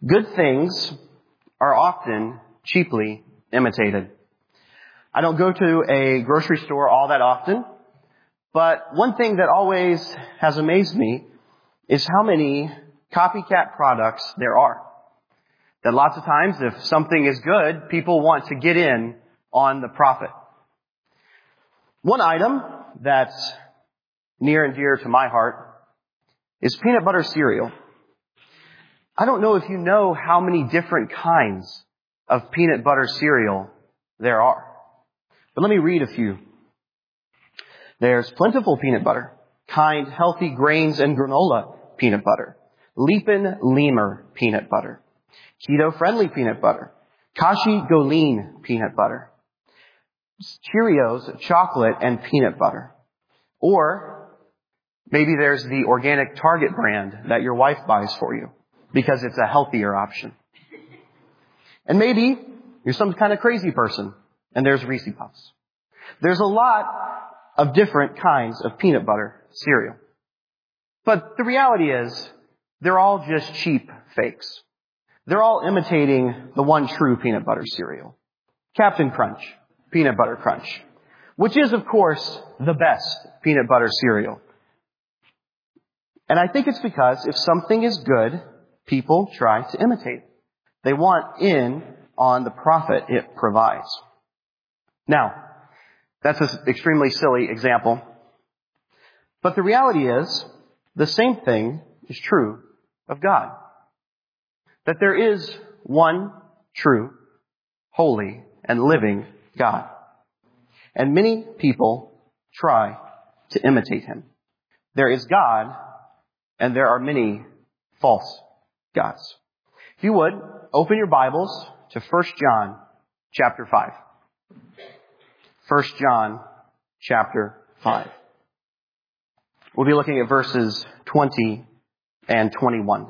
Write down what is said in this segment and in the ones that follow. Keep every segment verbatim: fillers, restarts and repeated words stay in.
Good things are often cheaply imitated. I don't go to a grocery store all that often, but one thing that always has amazed me is how many copycat products there are. That lots of times, if something is good, people want to get in on the profit. One item that's near and dear to my heart is peanut butter cereal. I don't know if you know how many different kinds of peanut butter cereal there are. But let me read a few. There's plentiful peanut butter, kind, healthy grains and granola peanut butter, Leapin' Lemur peanut butter, keto-friendly peanut butter, Kashi Goleen peanut butter, Cheerios chocolate and peanut butter. Or maybe there's the organic Target brand that your wife buys for you because it's a healthier option. And maybe you're some kind of crazy person and there's Reese Puffs. There's a lot of different kinds of peanut butter cereal. But the reality is, they're all just cheap fakes. They're all imitating the one true peanut butter cereal. Captain Crunch, Peanut Butter Crunch, which is, of course, the best peanut butter cereal. And I think it's because if something is good, people try to imitate. They want in on the profit it provides. Now, that's an extremely silly example. But the reality is, the same thing is true of God. That there is one true, holy, and living God. And many people try to imitate Him. There is God, and there are many false gods. If you would, open your Bibles to First John chapter five. First John chapter five. We'll be looking at verses twenty and twenty-one.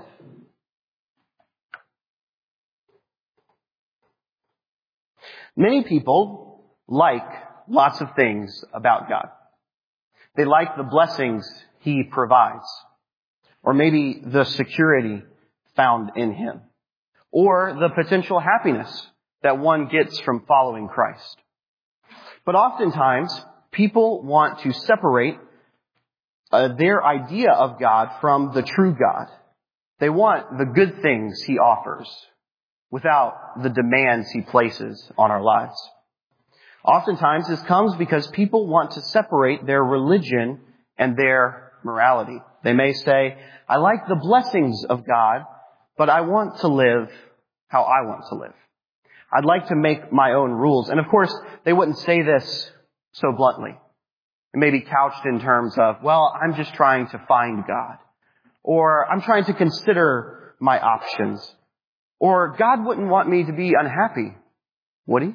Many people like lots of things about God. They like the blessings He provides, or maybe the security found in Him, or the potential happiness that one gets from following Christ. But oftentimes, people want to separate uh, their idea of God from the true God. They want the good things He offers without the demands He places on our lives. Oftentimes, this comes because people want to separate their religion and their morality. They may say, I like the blessings of God, but I want to live how I want to live. I'd like to make my own rules. And of course, they wouldn't say this so bluntly. It may be couched in terms of, well, I'm just trying to find God. Or I'm trying to consider my options. Or God wouldn't want me to be unhappy, would He?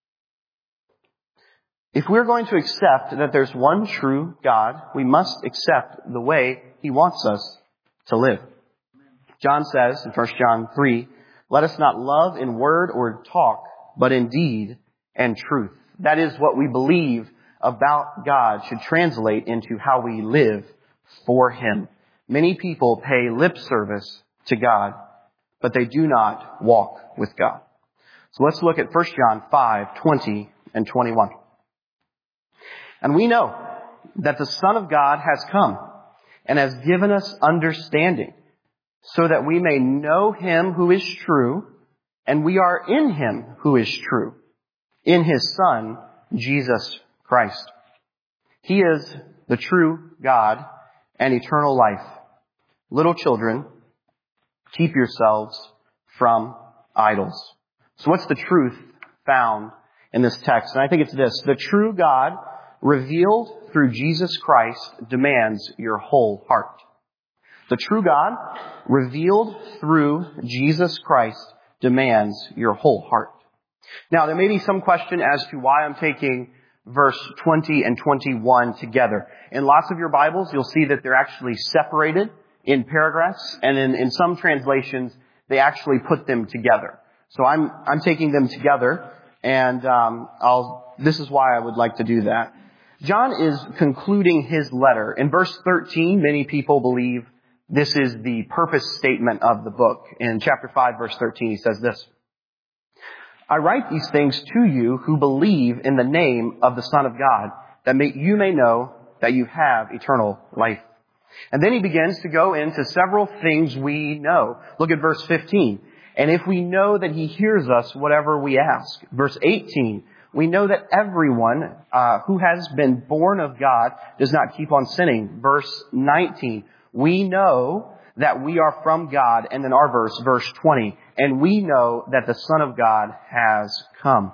If we're going to accept that there's one true God, we must accept the way He wants us to live. John says in First John three, let us not love in word or talk, but in deed and truth. That is what we believe about God should translate into how we live for Him. Many people pay lip service to God, but they do not walk with God. So let's look at First John five, twenty and twenty-one. And we know that the Son of God has come and has given us understanding, so that we may know Him who is true, and we are in Him who is true, in His Son, Jesus Christ. He is the true God and eternal life. Little children, keep yourselves from idols. So what's the truth found in this text? And I think it's this. The true God revealed through Jesus Christ demands your whole heart. The true God revealed through Jesus Christ demands your whole heart. Now, there may be some question as to why I'm taking verse twenty and twenty-one together. In lots of your Bibles, you'll see that they're actually separated in paragraphs, and in, in some translations, they actually put them together. So I'm I'm taking them together, and um, I'll. This is why I would like to do that. John is concluding his letter. In verse thirteen, many people believe This is the purpose statement of the book. In chapter five, verse thirteen, he says this: I write these things to you who believe in the name of the Son of God, that may, you may know that you have eternal life. And then he begins to go into several things we know. Look at verse fifteen. And if we know that he hears us whatever we ask. Verse eighteen. We know that everyone uh, who has been born of God does not keep on sinning. Verse nineteen. We know that we are from God. And then our verse, verse twenty. And we know that the Son of God has come.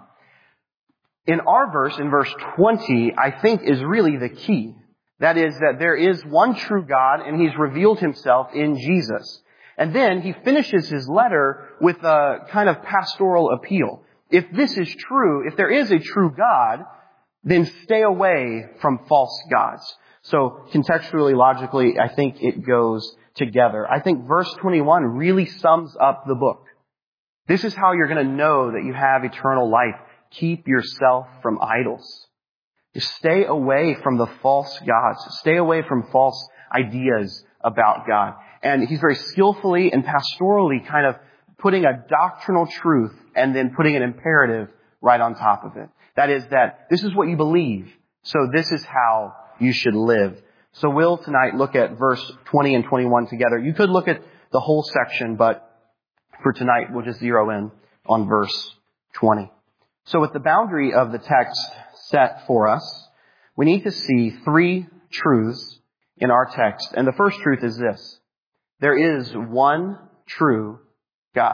In our verse, in verse twenty, I think is really the key. That is that there is one true God and he's revealed himself in Jesus. And then he finishes his letter with a kind of pastoral appeal. If this is true, if there is a true God, then stay away from false gods. So contextually, logically, I think it goes together. I think verse twenty-one really sums up the book. This is how you're going to know that you have eternal life. Keep yourself from idols. Stay away from the false gods. Stay away from false ideas about God. And he's very skillfully and pastorally kind of putting a doctrinal truth and then putting an imperative right on top of it. That is that this is what you believe, so this is how you should live. So we'll tonight look at verse twenty and twenty-one together. You could look at the whole section, but for tonight we'll just zero in on verse twenty. So with the boundary of the text set for us, we need to see three truths in our text. And the first truth is this: there is one true God.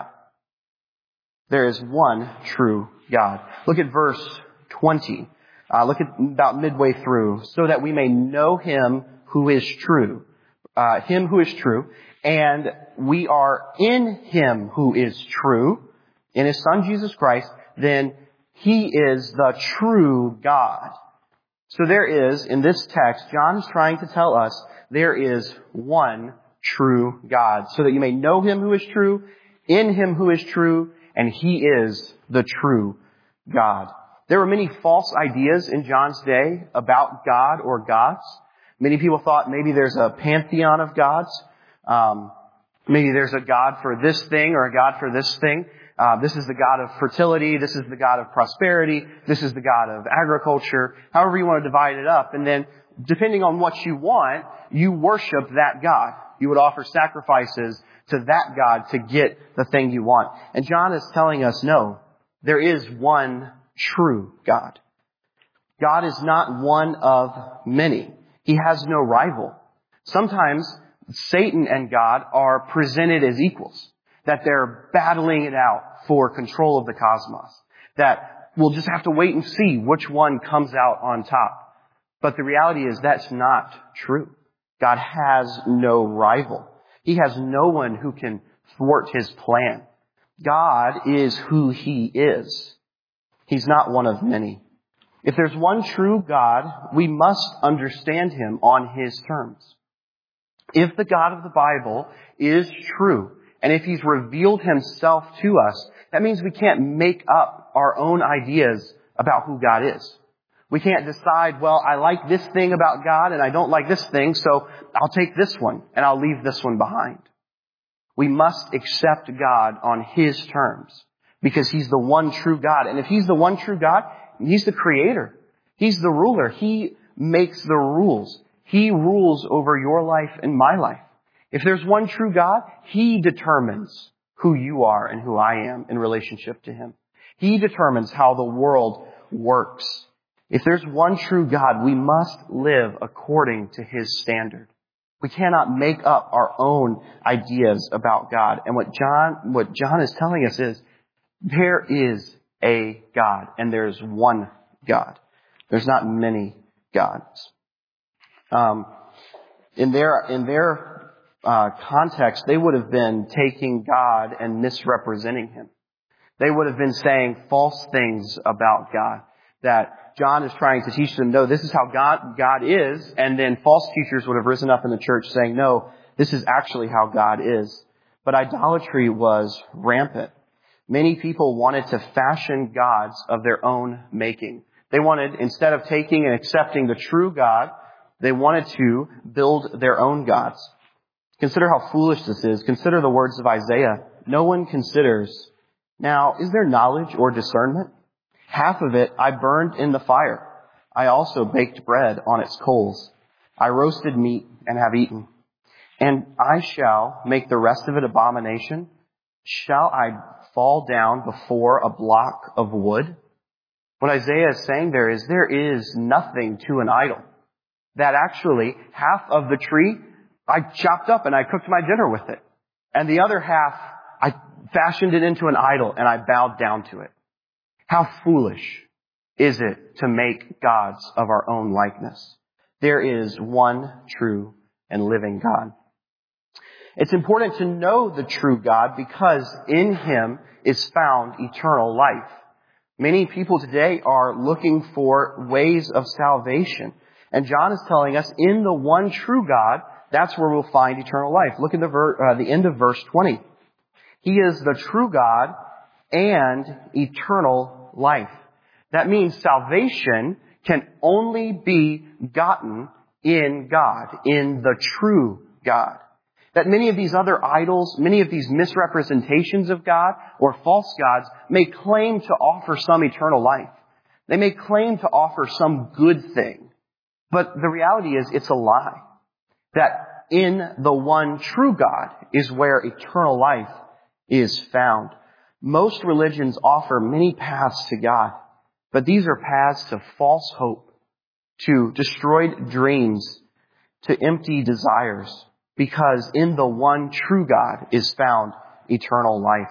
There is one true God. Look at verse twenty. Uh, look at about midway through. So that we may know him who is true. Uh, him who is true. And we are in him who is true, in his Son Jesus Christ. Then he is the true God. So there is, in this text, John is trying to tell us there is one true God. So that you may know him who is true, in him who is true, and he is the true God. There were many false ideas in John's day about God or gods. Many people thought maybe there's a pantheon of gods. Um, maybe there's a God for this thing or a God for this thing. Uh, this is the God of fertility. This is the God of prosperity. This is the God of agriculture. However you want to divide it up. And then, depending on what you want, you worship that God. You would offer sacrifices to that God to get the thing you want. And John is telling us, no, there is one true God. God is not one of many. He has no rival. Sometimes Satan and God are presented as equals, that they're battling it out for control of the cosmos, that we'll just have to wait and see which one comes out on top. But the reality is that's not true. God has no rival. He has no one who can thwart his plan. God is who he is. He's not one of many. If there's one true God, we must understand him on his terms. If the God of the Bible is true, and if he's revealed himself to us, that means we can't make up our own ideas about who God is. We can't decide, well, I like this thing about God and I don't like this thing, so I'll take this one and I'll leave this one behind. We must accept God on his terms because he's the one true God. And if he's the one true God, he's the creator. He's the ruler. He makes the rules. He rules over your life and my life. If there's one true God, he determines who you are and who I am in relationship to him. He determines how the world works. If there's one true God, we must live according to his standard. We cannot make up our own ideas about God. And what John, what John is telling us is, there is a God, and there's one God. There's not many gods. Um, in their, in their, uh, context, they would have been taking God and misrepresenting him. They would have been saying false things about God. That John is trying to teach them, no, this is how God, God is. And then false teachers would have risen up in the church saying, no, this is actually how God is. But idolatry was rampant. Many people wanted to fashion gods of their own making. They wanted, instead of taking and accepting the true God, they wanted to build their own gods. Consider how foolish this is. Consider the words of Isaiah. No one considers. Now, is there knowledge or discernment? Half of it I burned in the fire. I also baked bread on its coals. I roasted meat and have eaten. And I shall make the rest of it abomination. Shall I fall down before a block of wood? What Isaiah is saying there is there is nothing to an idol. That actually half of the tree I chopped up and I cooked my dinner with it. And the other half I fashioned it into an idol and I bowed down to it. How foolish is it to make gods of our own likeness? There is one true and living God. It's important to know the true God because in Him is found eternal life. Many people today are looking for ways of salvation. And John is telling us in the one true God, that's where we'll find eternal life. Look at the, ver- uh, the end of verse twenty. He is the true God and eternal life. That means salvation can only be gotten in God, in the true God. That many of these other idols, many of these misrepresentations of God or false gods may claim to offer some eternal life. They may claim to offer some good thing. But the reality is it's a lie. That in the one true God is where eternal life is found. Most religions offer many paths to God, but these are paths to false hope, to destroyed dreams, to empty desires. Because in the one true God is found eternal life.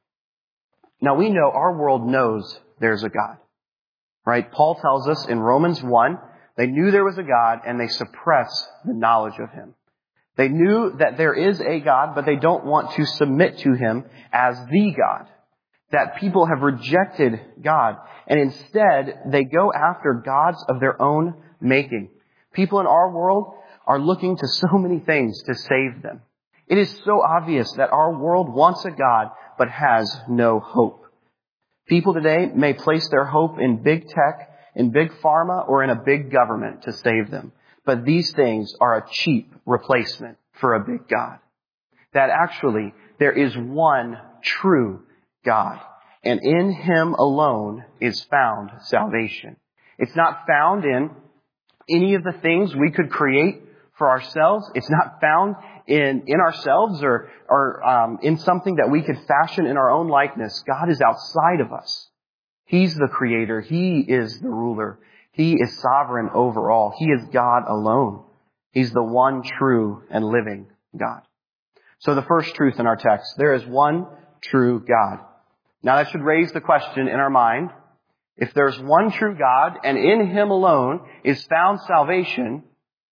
Now we know, our world knows there's a God. Right? Paul tells us in Romans one, they knew there was a God and they suppress the knowledge of Him. They knew that there is a God, but they don't want to submit to Him as the God. That people have rejected God and instead they go after gods of their own making. People in our world are looking to so many things to save them. It is so obvious that our world wants a God, but has no hope. People today may place their hope in big tech, in big pharma, or in a big government to save them. But these things are a cheap replacement for a big God. That actually there is one true God, and in Him alone is found salvation. It's not found in any of the things we could create for ourselves. It's not found in, in ourselves or, or um, in something that we could fashion in our own likeness. God is outside of us. He's the creator. He is the ruler. He is sovereign over all. He is God alone. He's the one true and living God. So the first truth in our text, there is one true God. Now that should raise the question in our mind. If there's one true God and in Him alone is found salvation,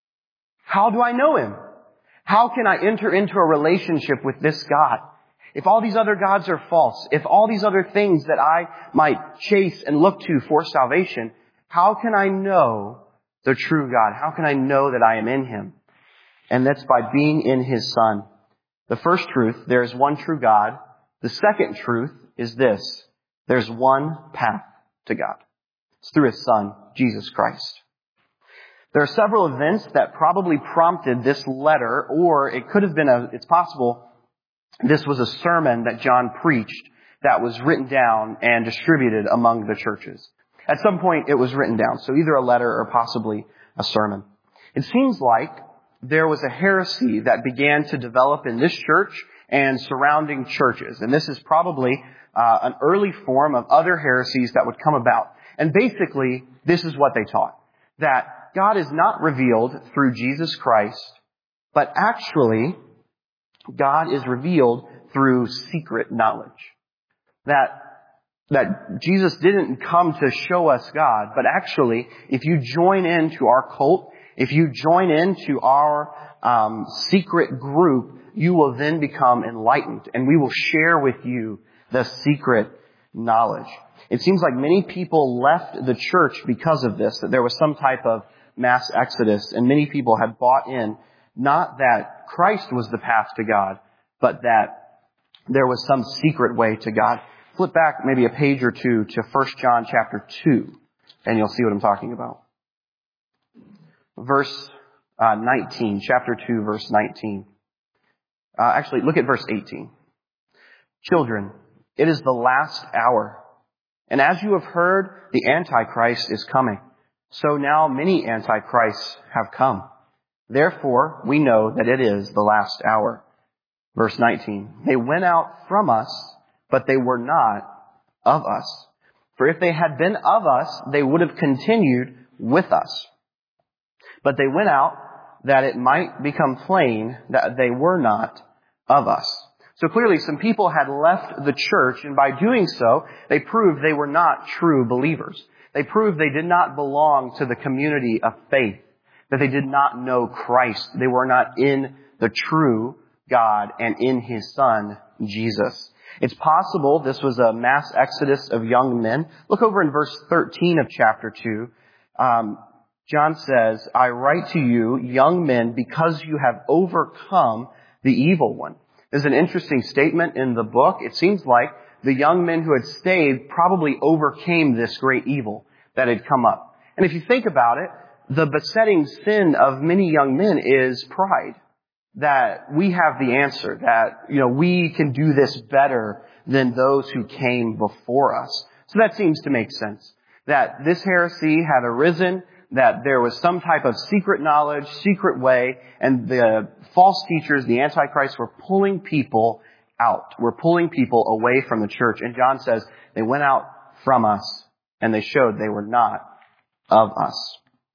how do I know Him? How can I enter into a relationship with this God? If all these other gods are false, if all these other things that I might chase and look to for salvation, how can I know the true God? How can I know that I am in Him? And that's by being in His Son. The first truth, there is one true God. The second truth is this: there's one path to God. It's through His Son, Jesus Christ. There are several events that probably prompted this letter, or it could have been a, it's possible this was a sermon that John preached that was written down and distributed among the churches. At some point it was written down, so either a letter or possibly a sermon. It seems like there was a heresy that began to develop in this church and surrounding churches. And this is probably uh, an early form of other heresies that would come about. And basically, this is what they taught: that God is not revealed through Jesus Christ, but actually, God is revealed through secret knowledge. That, that Jesus didn't come to show us God, but actually, if you join into our cult, if you join into our um, secret group, you will then become enlightened, and we will share with you the secret knowledge. It seems like many people left the church because of this, that there was some type of mass exodus, and many people had bought in, not that Christ was the path to God, but that there was some secret way to God. Flip back maybe a page or two to First John chapter two, and you'll see what I'm talking about. Verse uh, nineteen, chapter two, verse nineteen. Uh, actually, look at verse eighteen. Children, it is the last hour. And as you have heard, the Antichrist is coming. So now many Antichrists have come. Therefore, we know that it is the last hour. Verse nineteen. They went out from us, but they were not of us. For if they had been of us, they would have continued with us. But they went out that it might become plain that they were not of us. So clearly some people had left the church, and by doing so, they proved they were not true believers. They proved they did not belong to the community of faith, that they did not know Christ. They were not in the true God and in His Son, Jesus. It's possible this was a mass exodus of young men. Look over in verse thirteen of chapter two. Um, John says, I write to you, young men, because you have overcome the evil one. There's an interesting statement in the book. It seems like the young men who had stayed probably overcame this great evil that had come up. And if you think about it, the besetting sin of many young men is pride. That we have the answer, that, you know, we can do this better than those who came before us. So that seems to make sense. That this heresy had arisen, that there was some type of secret knowledge, secret way, and the false teachers, the Antichrists, were pulling people out. Were pulling people away from the church. And John says they went out from us, and they showed they were not of us.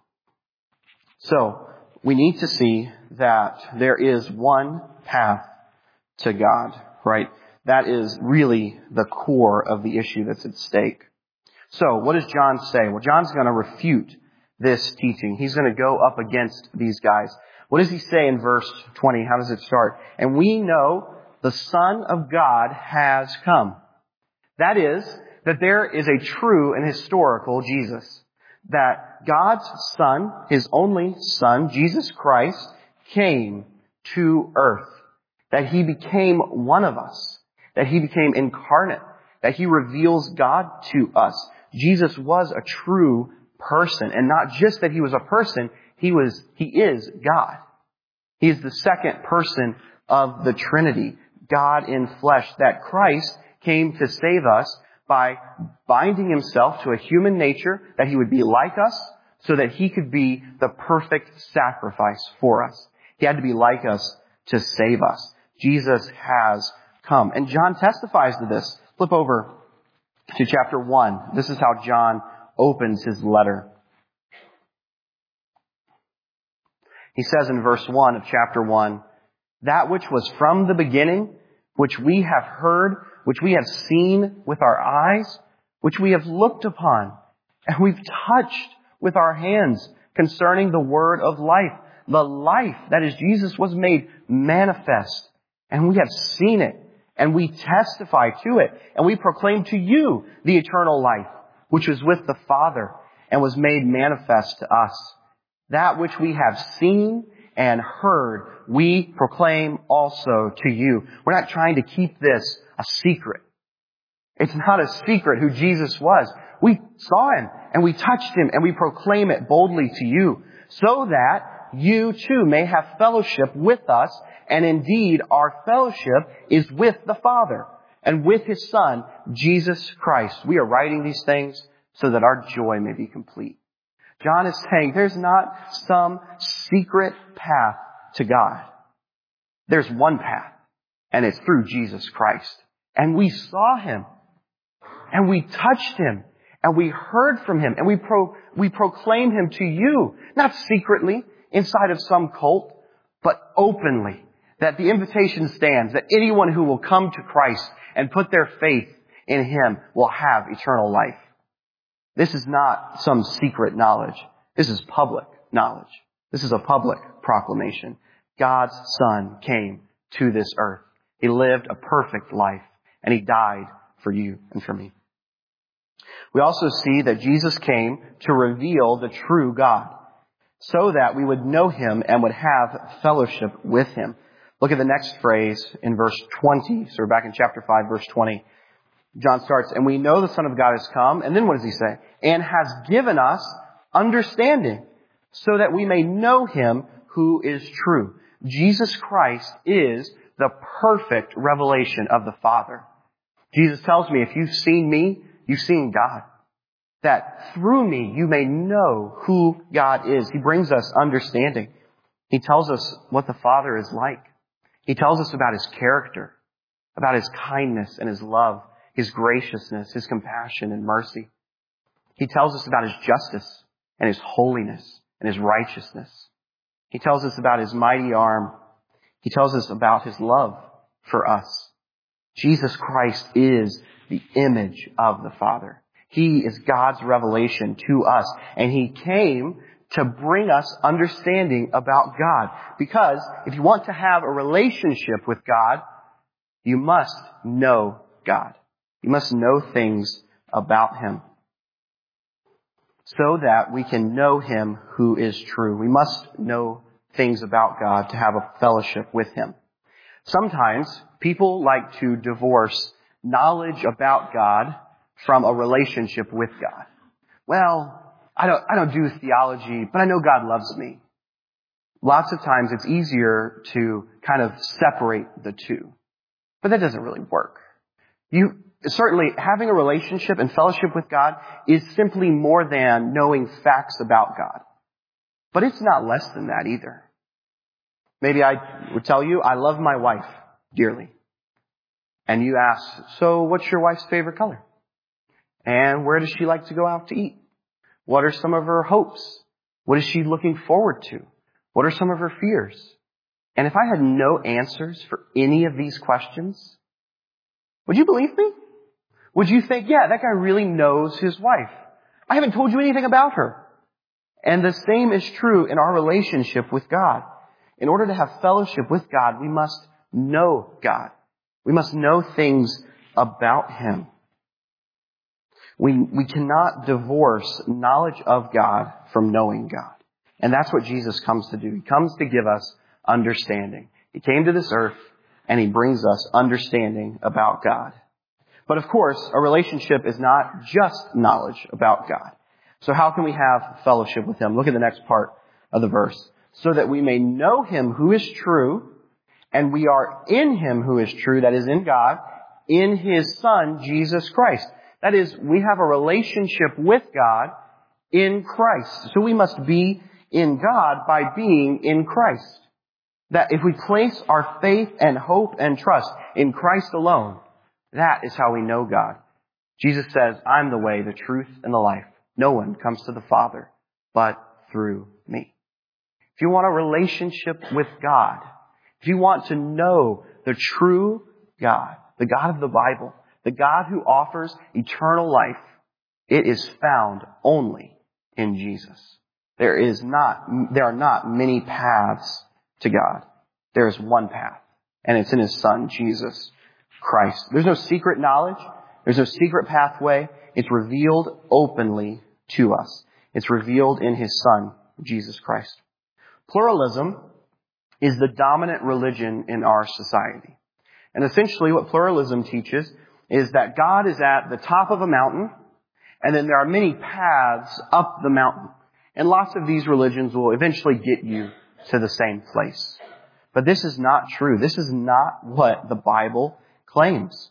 So, we need to see that there is one path to God, right? That is really the core of the issue that's at stake. So, what does John say? Well, John's going to refute this teaching. He's going to go up against these guys. What does he say in verse twenty? How does it start? And we know the Son of God has come. That is, that there is a true and historical Jesus. That God's Son, His only Son, Jesus Christ, came to earth. That He became one of us. That He became incarnate. That He reveals God to us. Jesus was a true person. And not just that He was a person, He was, He is God. He is the second person of the Trinity. God in flesh. That Christ came to save us by binding Himself to a human nature, that He would be like us, so that He could be the perfect sacrifice for us. He had to be like us to save us. Jesus has come. And John testifies to this. Flip over to chapter one. This is how John opens his letter. He says in verse one of chapter one, that which was from the beginning, which we have heard, which we have seen with our eyes, which we have looked upon, and we've touched with our hands concerning the word of life. The life, that is Jesus, was made manifest, and we have seen it, and we testify to it, and we proclaim to you the eternal life, which was with the Father, and was made manifest to us. That which we have seen and heard, we proclaim also to you. We're not trying to keep this a secret. It's not a secret who Jesus was. We saw Him and we touched Him and we proclaim it boldly to you so that you too may have fellowship with us. And indeed, our fellowship is with the Father and with His Son, Jesus Christ. We are writing these things so that our joy may be complete. John is saying there's not some secret path to God. There's one path, and it's through Jesus Christ. And we saw Him, and we touched Him, and we heard from Him, and we pro, we proclaimed Him to you, not secretly inside of some cult, but openly, that the invitation stands, that anyone who will come to Christ and put their faith in Him will have eternal life. This is not some secret knowledge. This is public knowledge. This is a public proclamation. God's Son came to this earth. He lived a perfect life, and He died for you and for me. We also see that Jesus came to reveal the true God, so that we would know Him and would have fellowship with Him. Look at the next phrase in verse twenty. So we're back in chapter five, verse twenty. John starts, and we know the Son of God has come. And then what does he say? And has given us understanding so that we may know Him who is true. Jesus Christ is the perfect revelation of the Father. Jesus tells me, if you've seen me, you've seen God. That through me you may know who God is. He brings us understanding. He tells us what the Father is like. He tells us about His character, about His kindness and His love, His graciousness, His compassion and mercy. He tells us about His justice and His holiness and His righteousness. He tells us about His mighty arm. He tells us about His love for us. Jesus Christ is the image of the Father. He is God's revelation to us. And He came to bring us understanding about God. Because if you want to have a relationship with God, you must know God. You must know things about Him, so that we can know Him who is true. We must know things about God to have a fellowship with Him. Sometimes people like to divorce knowledge about God from a relationship with God. Well, I don't, I don't do theology, but I know God loves me. Lots of times it's easier to kind of separate the two. But that doesn't really work. You, certainly having a relationship and fellowship with God is simply more than knowing facts about God. But it's not less than that either. Maybe I would tell you, I love my wife dearly. And you ask, so what's your wife's favorite color? And where does she like to go out to eat? What are some of her hopes? What is she looking forward to? What are some of her fears? And if I had no answers for any of these questions, would you believe me? Would you think, yeah, that guy really knows his wife? I haven't told you anything about her. And the same is true in our relationship with God. In order to have fellowship with God, we must know God. We must know things about Him. We, we cannot divorce knowledge of God from knowing God. And that's what Jesus comes to do. He comes to give us understanding. He came to this earth and He brings us understanding about God. But of course, a relationship is not just knowledge about God. So how can we have fellowship with Him? Look at the next part of the verse. So that we may know Him who is true, and we are in Him who is true, that is in God, in His Son, Jesus Christ. That is, we have a relationship with God in Christ. So we must be in God by being in Christ. That if we place our faith and hope and trust in Christ alone, that is how we know God. Jesus says, I'm the way, the truth, and the life. No one comes to the Father but through me. If you want a relationship with God, if you want to know the true God, the God of the Bible, the God who offers eternal life, it is found only in Jesus. There is not, there are not many paths to God. There is one path, and it's in His Son, Jesus Christ. There's no secret knowledge. There's no secret pathway. It's revealed openly to us. It's revealed in His Son, Jesus Christ. Pluralism is the dominant religion in our society. And essentially what pluralism teaches is that God is at the top of a mountain, and then there are many paths up the mountain. And lots of these religions will eventually get you to the same place. But this is not true. This is not what the Bible claims.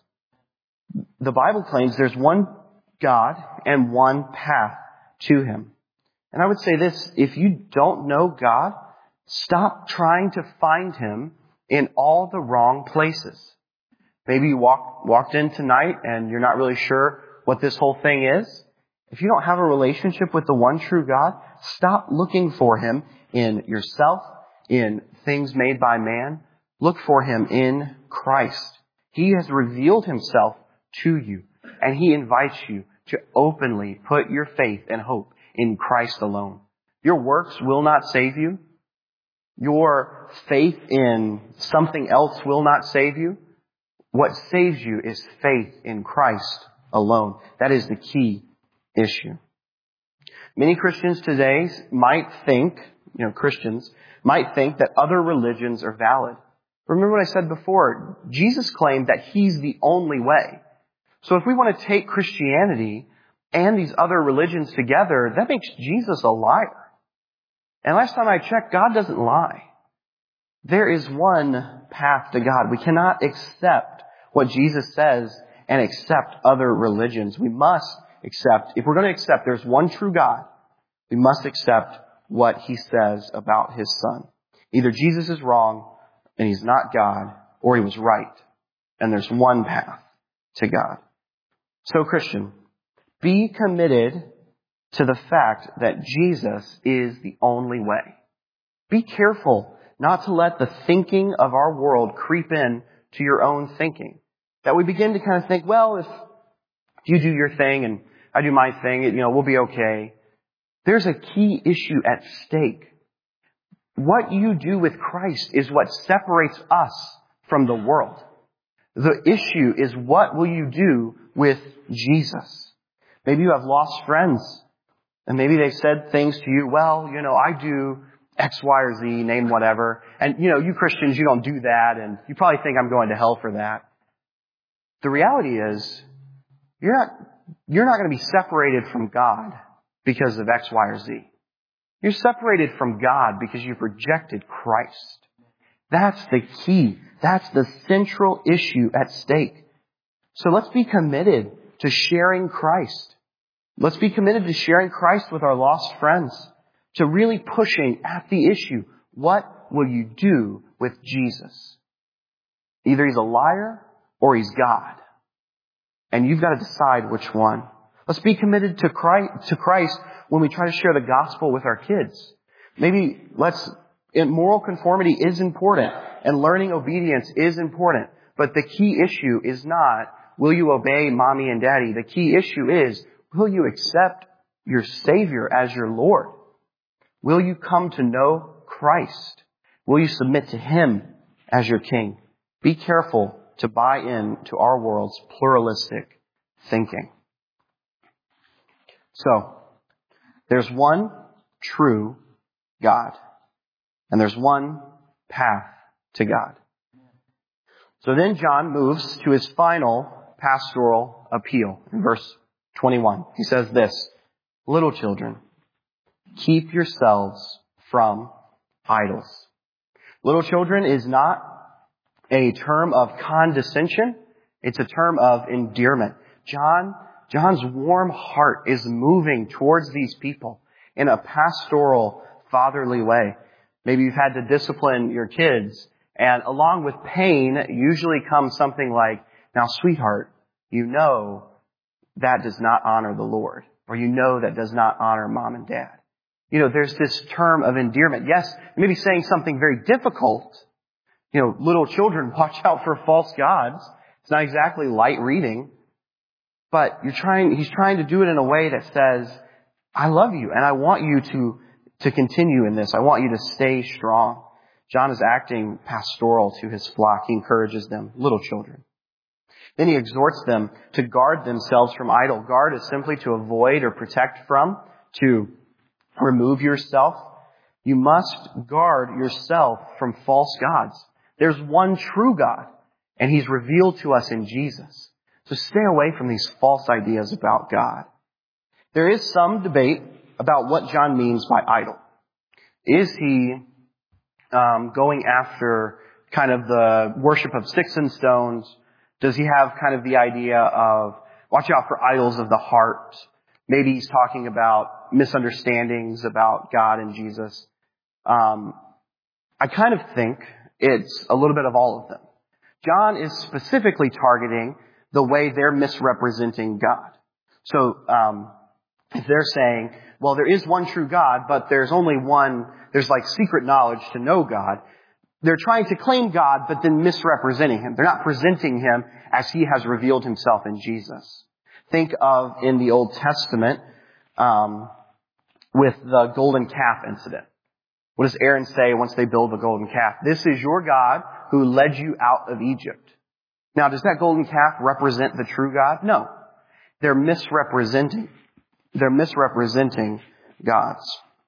The Bible claims there's one God and one path to Him. And I would say this, if you don't know God, stop trying to find Him in all the wrong places. Maybe you walk, walked in tonight and you're not really sure what this whole thing is. If you don't have a relationship with the one true God, stop looking for Him in yourself, in things made by man. Look for Him in Christ. He has revealed Himself to you, and He invites you to openly put your faith and hope in Christ alone. Your works will not save you. Your faith in something else will not save you. What saves you is faith in Christ alone. That is the key issue. Many Christians today might think, you know, Christians might think that other religions are valid. Remember what I said before. Jesus claimed that He's the only way. So if we want to take Christianity and these other religions together, that makes Jesus a liar. And last time I checked, God doesn't lie. There is one path to God. We cannot accept what Jesus says and accept other religions. We must accept, if we're going to accept there's one true God, we must accept what he says about his son. Either Jesus is wrong and he's not God, or he was right and there's one path to God. So Christian, be committed to the fact that Jesus is the only way. Be careful not to let the thinking of our world creep in to your own thinking. That we begin to kind of think, well, if you do your thing and I do my thing, you know, we'll be okay. There's a key issue at stake. What you do with Christ is what separates us from the world. The issue is, what will you do with Jesus? Maybe you have lost friends, and maybe they've said things to you, well, you know, I do X, Y, or Z, name whatever. And, you know, you Christians, you don't do that, and you probably think I'm going to hell for that. The reality is, you're not, you're not going to be separated from God because of X, Y, or Z. You're separated from God because you've rejected Christ. That's the key. That's the central issue at stake. So let's be committed to sharing Christ. Let's be committed to sharing Christ with our lost friends, to really pushing at the issue. What will you do with Jesus? Either he's a liar or he's God. And you've got to decide which one. Let's be committed to Christ, to Christ when we try to share the gospel with our kids. Maybe let's, moral conformity is important and learning obedience is important. But the key issue is not, will you obey mommy and daddy? The key issue is, will you accept your Savior as your Lord? Will you come to know Christ? Will you submit to him as your King? Be careful to buy in to our world's pluralistic thinking. So, there's one true God, and there's one path to God. So then John moves to his final pastoral appeal in verse twenty-one. He says this, little children, keep yourselves from idols. Little children is not a term of condescension. It's a term of endearment. John, John's warm heart is moving towards these people in a pastoral, fatherly way. Maybe you've had to discipline your kids, and along with pain usually comes something like, now sweetheart, you know that does not honor the Lord, or you know that does not honor mom and dad. You know, there's this term of endearment. Yes, maybe saying something very difficult. You know, little children, watch out for false gods. It's not exactly light reading. But you're trying, he's trying to do it in a way that says, I love you and I want you to, to continue in this. I want you to stay strong. John is acting pastoral to his flock. He encourages them, little children. Then he exhorts them to guard themselves from idol. Guard is simply to avoid or protect from, to remove yourself. You must guard yourself from false gods. There's one true God, and he's revealed to us in Jesus. So stay away from these false ideas about God. There is some debate about what John means by idol. Is he um, going after kind of the worship of sticks and stones? Does he have kind of the idea of watch out for idols of the heart? Maybe he's talking about misunderstandings about God and Jesus. Um, I kind of think it's a little bit of all of them. John is specifically targeting the way they're misrepresenting God. So, um, if they're saying, well, there is one true God, but there's only one, there's like secret knowledge to know God. They're trying to claim God, but then misrepresenting him. They're not presenting him as he has revealed himself in Jesus. Think of in the Old Testament, um, with the golden calf incident. What does Aaron say once they build the golden calf? This is your God who led you out of Egypt. Now, does that golden calf represent the true God? No. They're misrepresenting. They're misrepresenting God's.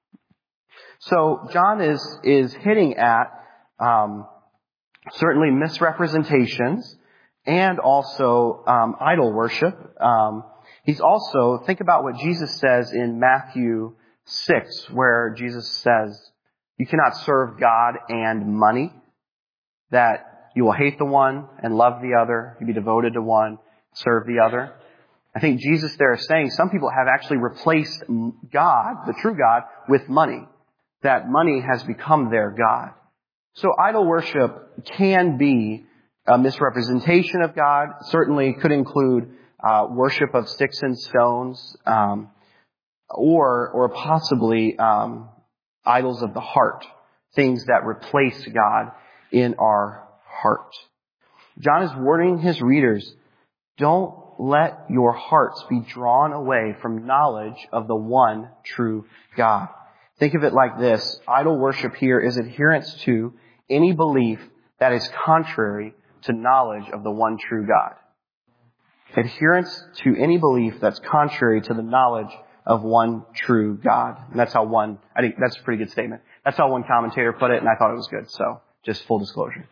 So John is, is hitting at, um, certainly misrepresentations and also, um, idol worship. Um, he's also, think about what Jesus says in Matthew six, where Jesus says, you cannot serve God and money. That you will hate the one and love the other. You'll be devoted to one, serve the other. I think Jesus there is saying some people have actually replaced God, the true God, with money. That money has become their God. So idol worship can be a misrepresentation of God. Certainly could include uh, worship of sticks and stones, um, or or possibly um, idols of the heart, things that replace God in our heart. John is warning his readers, don't let your hearts be drawn away from knowledge of the one true God. Think of it like this. Idol worship here is adherence to any belief that is contrary to knowledge of the one true God. Adherence to any belief that's contrary to the knowledge of one true God. And that's how one, I think that's a pretty good statement. That's how one commentator put it, and I thought it was good. So, just full disclosure.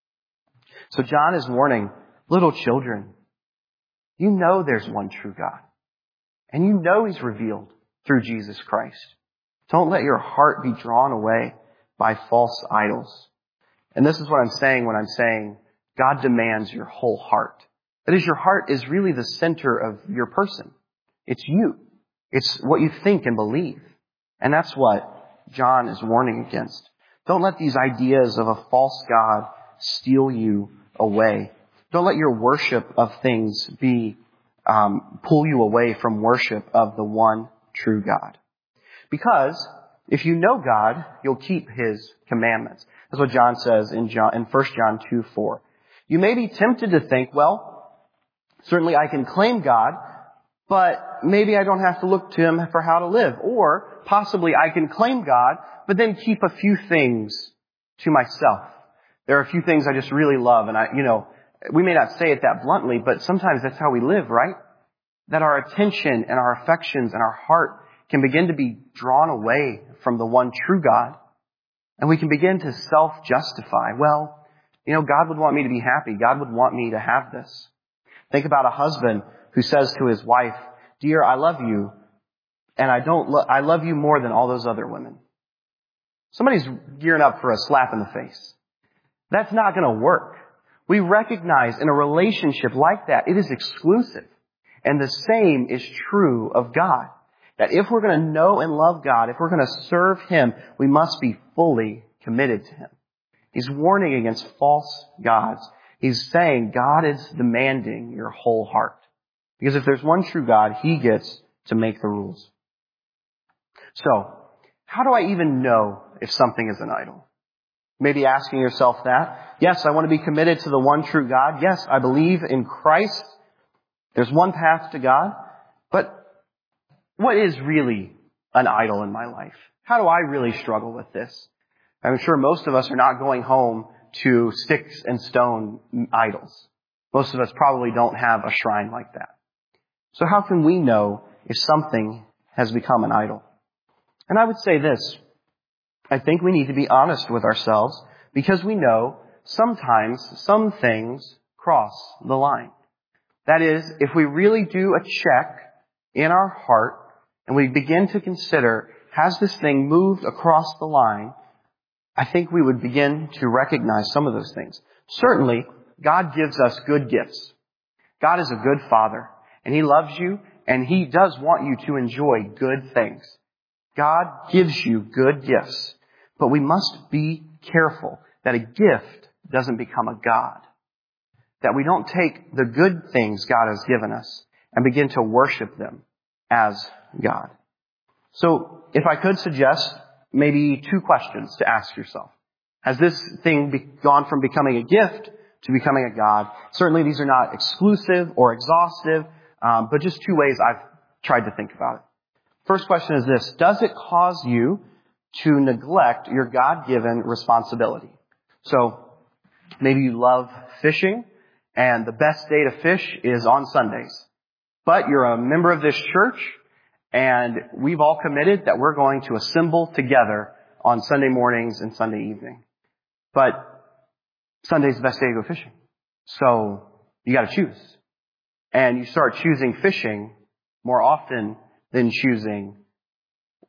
So John is warning little children, you know there's one true God. And you know He's revealed through Jesus Christ. Don't let your heart be drawn away by false idols. And this is what I'm saying when I'm saying God demands your whole heart. That is, your heart is really the center of your person. It's you. It's what you think and believe. And that's what John is warning against. Don't let these ideas of a false God steal you away. Don't let your worship of things be um, pull you away from worship of the one true God. Because if you know God, you'll keep His commandments. That's what John says in John in First John two four. You may be tempted to think, well, certainly I can claim God, but maybe I don't have to look to Him for how to live. Or possibly I can claim God, but then keep a few things to myself. There are a few things I just really love, and I, you know, we may not say it that bluntly, but sometimes that's how we live, right? That our attention and our affections and our heart can begin to be drawn away from the one true God. And we can begin to self-justify. Well, you know, God would want me to be happy. God would want me to have this. Think about a husband who says to his wife, dear, I love you, and I don't, lo- I love you more than all those other women. Somebody's gearing up for a slap in the face. That's not going to work. We recognize in a relationship like that, it is exclusive. And the same is true of God. That if we're going to know and love God, if we're going to serve Him, we must be fully committed to Him. He's warning against false gods. He's saying God is demanding your whole heart. Because if there's one true God, He gets to make the rules. So, how do I even know if something is an idol? Maybe asking yourself that. Yes, I want to be committed to the one true God. Yes, I believe in Christ. There's one path to God. But what is really an idol in my life? How do I really struggle with this? I'm sure most of us are not going home to sticks and stone idols. Most of us probably don't have a shrine like that. So how can we know if something has become an idol? And I would say this. I think we need to be honest with ourselves because we know sometimes some things cross the line. That is, if we really do a check in our heart and we begin to consider, has this thing moved across the line? I think we would begin to recognize some of those things. Certainly, God gives us good gifts. God is a good Father, and He loves you, and He does want you to enjoy good things. God gives you good gifts, but we must be careful that a gift doesn't become a God. That we don't take the good things God has given us and begin to worship them as God. So, if I could suggest maybe two questions to ask yourself. Has this thing be- gone from becoming a gift to becoming a God? Certainly these are not exclusive or exhaustive, um, but just two ways I've tried to think about it. First question is this. Does it cause you to neglect your God-given responsibility? So, maybe you love fishing, and the best day to fish is on Sundays. But you're a member of this church, and we've all committed that we're going to assemble together on Sunday mornings and Sunday evening. But Sunday's the best day to go fishing. So you gotta choose. And you start choosing fishing more often than choosing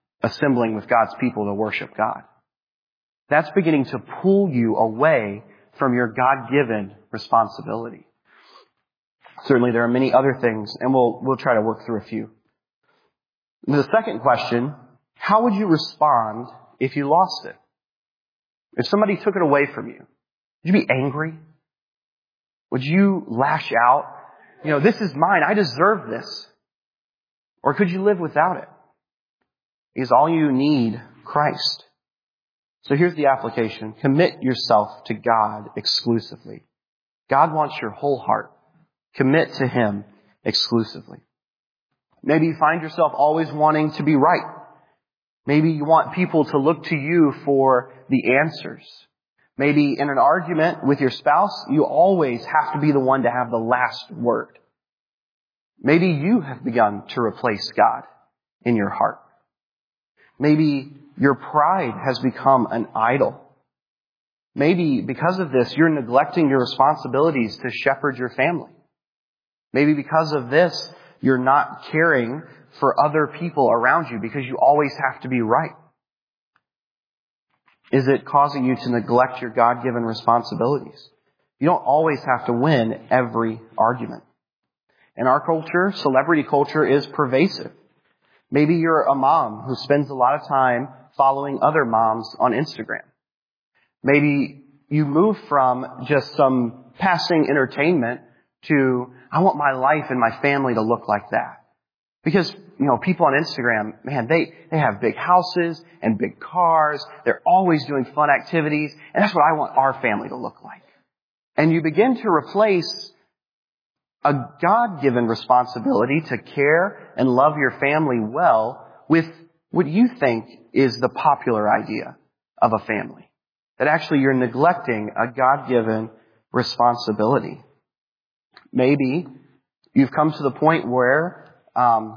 assembling with God's people to worship God. That's beginning to pull you away from your God-given responsibility? Certainly there are many other things, and we'll, we'll try to work through a few. The second question, how would you respond if you lost it? If somebody took it away from you, would you be angry? Would you lash out? You know, this is mine. I deserve this. Or could you live without it? Because all you need, Christ. So here's the application. Commit yourself to God exclusively. God wants your whole heart. Commit to Him exclusively. Maybe you find yourself always wanting to be right. Maybe you want people to look to you for the answers. Maybe in an argument with your spouse, you always have to be the one to have the last word. Maybe you have begun to replace God in your heart. Maybe your pride has become an idol. Maybe because of this, you're neglecting your responsibilities to shepherd your family. Maybe because of this, you're not caring for other people around you because you always have to be right. Is it causing you to neglect your God-given responsibilities? You don't always have to win every argument. In our culture, celebrity culture is pervasive. Maybe you're a mom who spends a lot of time following other moms on Instagram. Maybe you move from just some passing entertainment to, I want my life and my family to look like that. Because, you know, people on Instagram, man, they, they have big houses and big cars. They're always doing fun activities. And that's what I want our family to look like. And you begin to replace a God-given responsibility to care and love your family well with what you think is the popular idea of a family. That actually you're neglecting a God-given responsibility. Maybe you've come to the point where um,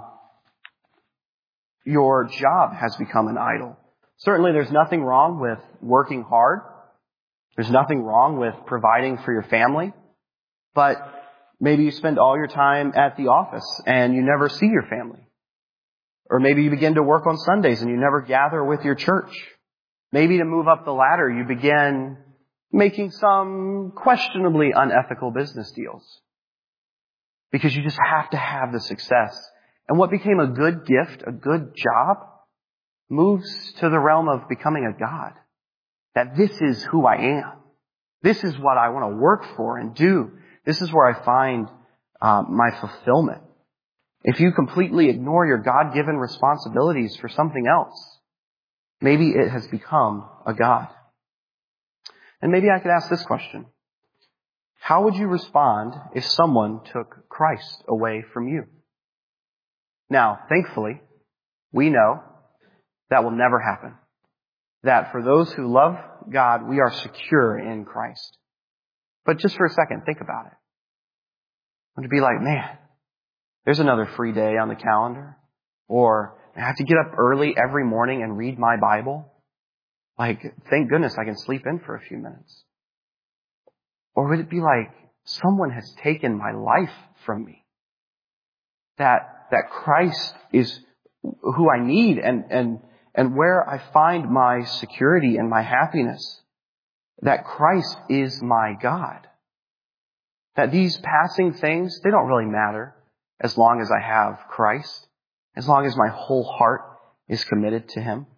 your job has become an idol. Certainly there's nothing wrong with working hard. There's nothing wrong with providing for your family. But maybe you spend all your time at the office and you never see your family. Or maybe you begin to work on Sundays and you never gather with your church. Maybe to move up the ladder, you begin making some questionably unethical business deals. Because you just have to have the success. And what became a good gift, a good job, moves to the realm of becoming a god. That this is who I am. This is what I want to work for and do. This is where I find uh, my fulfillment. If you completely ignore your God-given responsibilities for something else, maybe it has become a god. And maybe I could ask this question. How would you respond if someone took Christ away from you? Now, thankfully, we know that will never happen. That for those who love God, we are secure in Christ. But just for a second, think about it. Would it be like, man, there's another free day on the calendar? Or I have to get up early every morning and read my Bible? Like, thank goodness I can sleep in for a few minutes. Or would it be like, someone has taken my life from me? That, that Christ is who I need and, and, and where I find my security and my happiness. That Christ is my God. That these passing things, they don't really matter as long as I have Christ. As long as my whole heart is committed to Him.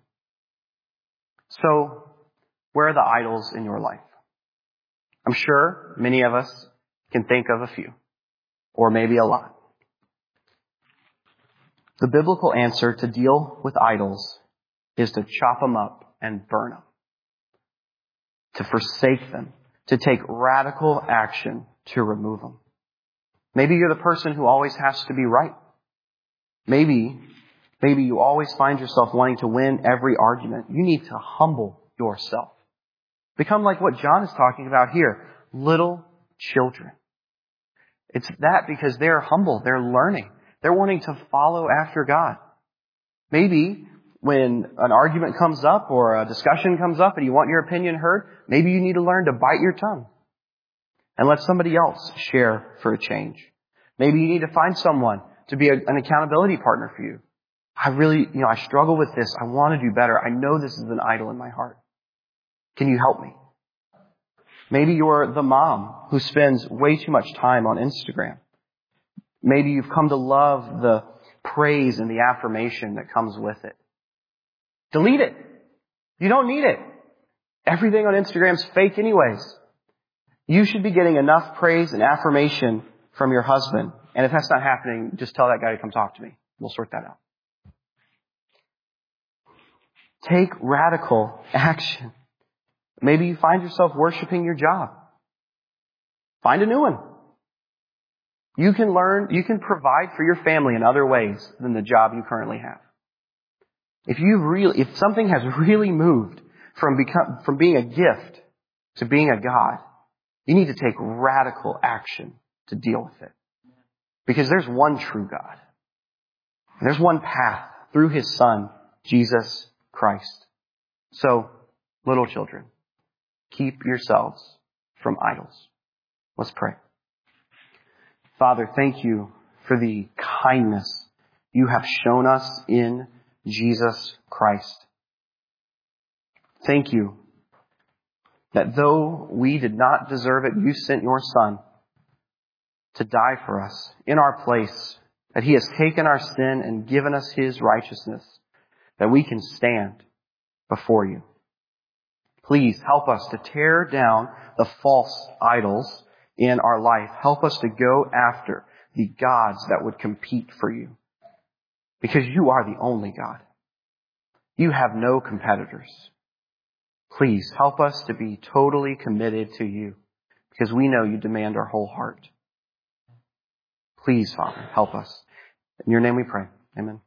So, where are the idols in your life? I'm sure many of us can think of a few, or maybe a lot. The biblical answer to deal with idols is to chop them up and burn them, to forsake them, to take radical action to remove them. Maybe you're the person who always has to be right. Maybe, maybe you always find yourself wanting to win every argument. You need to humble yourself. Become like what John is talking about here. Little children. It's that because they're humble. They're learning. They're wanting to follow after God. Maybe when an argument comes up or a discussion comes up and you want your opinion heard, maybe you need to learn to bite your tongue and let somebody else share for a change. Maybe you need to find someone to be a, an accountability partner for you. I really, you know, I struggle with this. I want to do better. I know this is an idol in my heart. Can you help me? Maybe you're the mom who spends way too much time on Instagram. Maybe you've come to love the praise and the affirmation that comes with it. Delete it. You don't need it. Everything on Instagram is fake anyways. You should be getting enough praise and affirmation from your husband. And if that's not happening, just tell that guy to come talk to me. We'll sort that out. Take radical action. Maybe you find yourself worshiping your job. Find a new one. You can learn, you can provide for your family in other ways than the job you currently have. If you really, if something has really moved from become, from being a gift to being a God, you need to take radical action to deal with it. Because there's one true God. There's one path through His Son, Jesus Christ. So, little children, keep yourselves from idols. Let's pray. Father, thank you for the kindness you have shown us in Jesus Christ. Thank you that though we did not deserve it, you sent your Son to die for us in our place, that He has taken our sin and given us His righteousness, that we can stand before you. Please help us to tear down the false idols in our life. Help us to go after the gods that would compete for you. Because you are the only God. You have no competitors. Please help us to be totally committed to you, because we know you demand our whole heart. Please, Father, help us. In your name we pray. Amen.